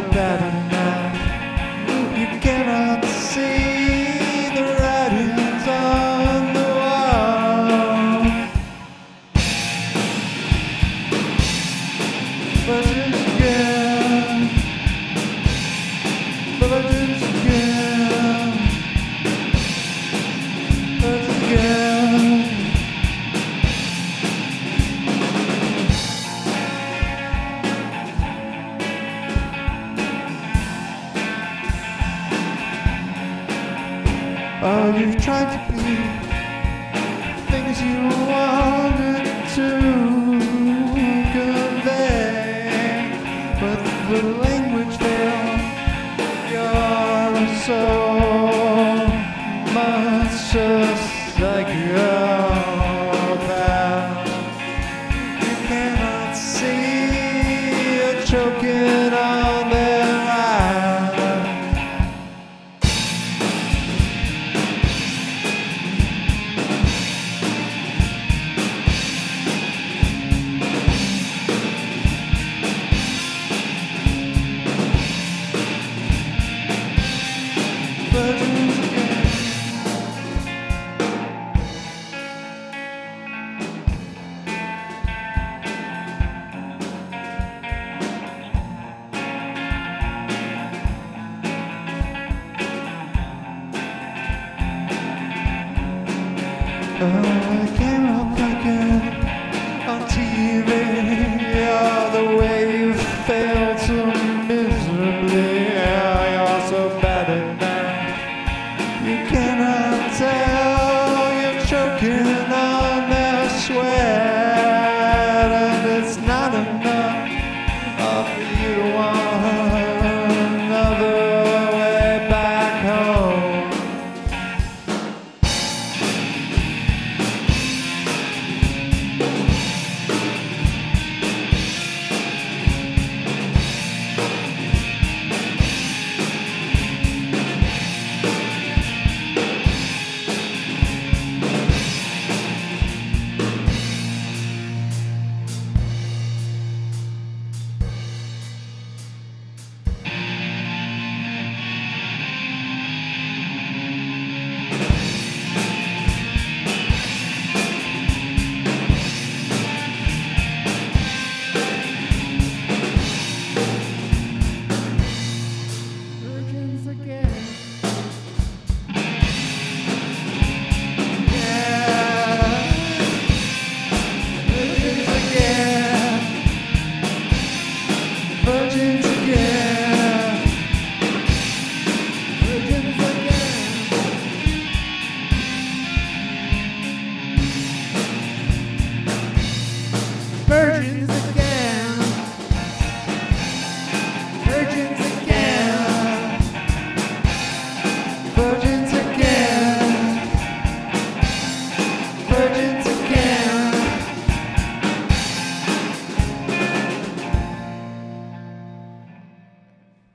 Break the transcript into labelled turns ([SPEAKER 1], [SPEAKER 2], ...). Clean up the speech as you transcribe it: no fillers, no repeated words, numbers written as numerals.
[SPEAKER 1] bad enough. You cannot see the writings on the wall. Virgins again, virgins again, virgins again. Oh, you've tried to be things you wanted to convey, but the language failed. You're so much just like your past. You cannot see you're choking on their eyes. Virgins again. Oh,